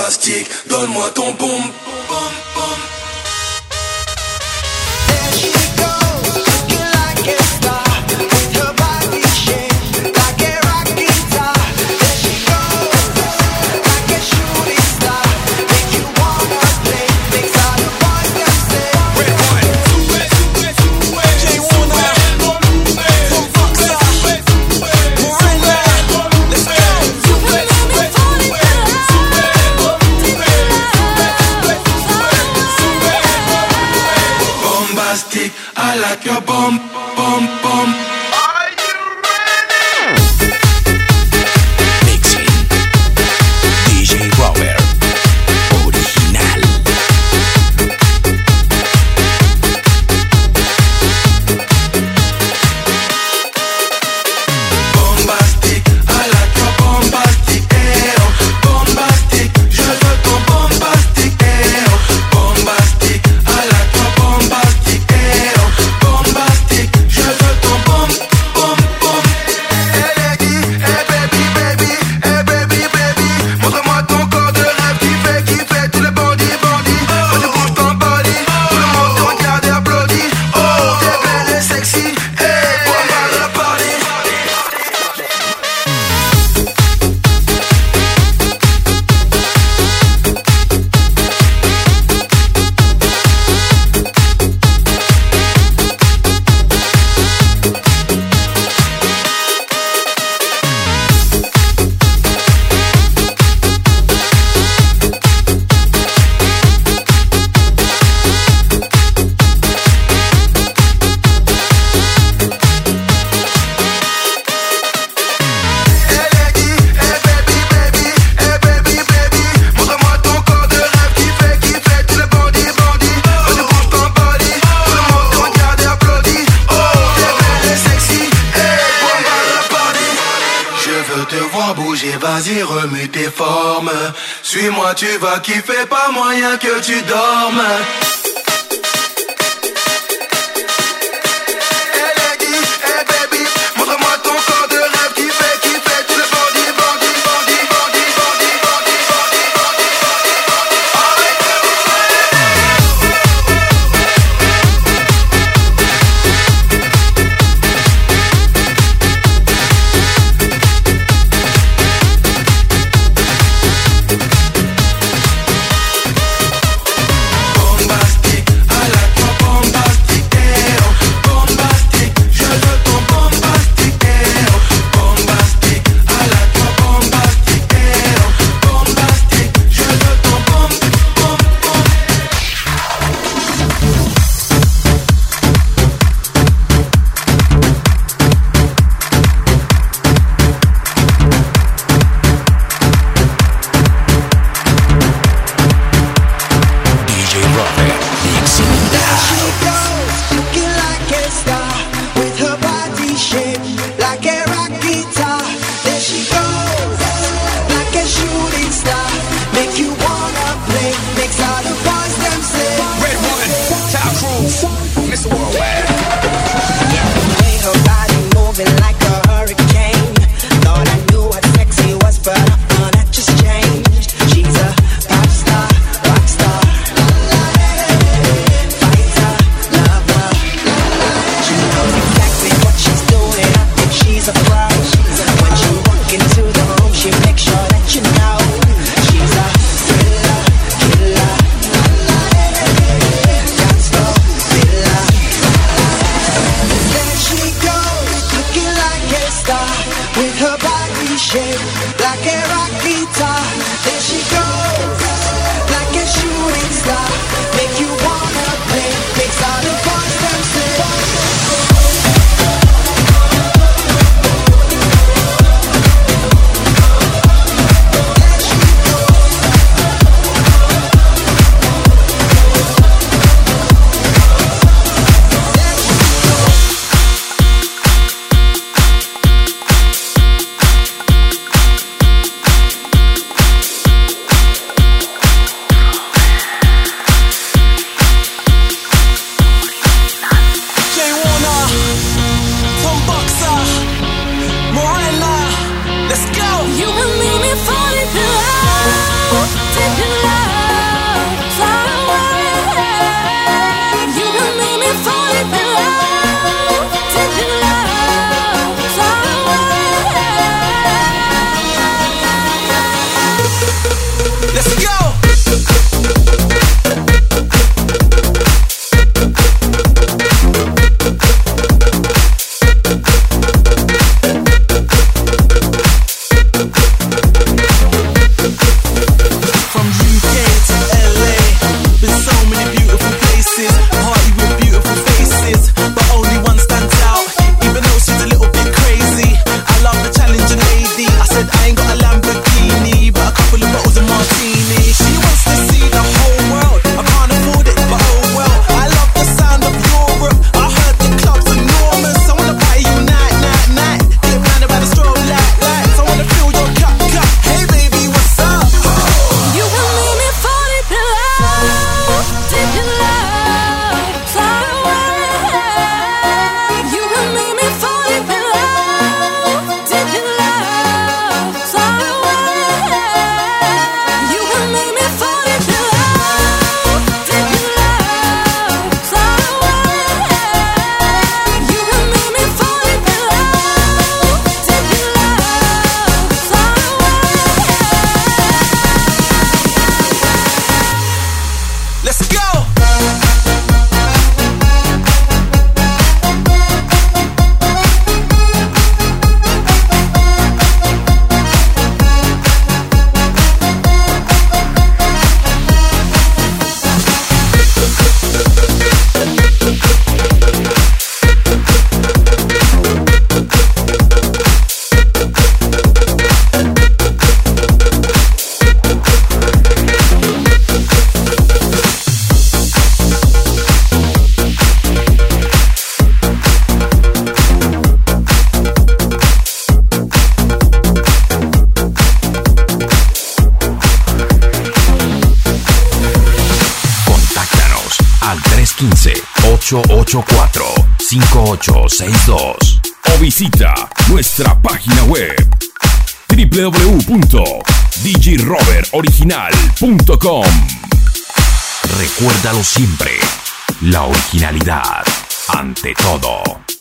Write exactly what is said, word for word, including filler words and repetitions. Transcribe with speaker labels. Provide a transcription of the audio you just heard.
Speaker 1: bombastique, donne-moi ton boom, boom, boom. I like your bum, bum, bum. Are you ready? Mixing D J Robert Original. Bombastique, I like your bombastique, eh oh. Bombastique, je veux ton bombastique, eh oh. Bombastique, I like your bombastique. Vas-y, remue tes formes. Suis-moi, tu vas kiffer, pas moyen que tu dormes.
Speaker 2: al tres uno cinco, ocho ocho cuatro, cinco ocho seis dos o visita nuestra página web doble u doble u doble u punto d j robert original punto com. Recuérdalo siempre, la originalidad ante todo.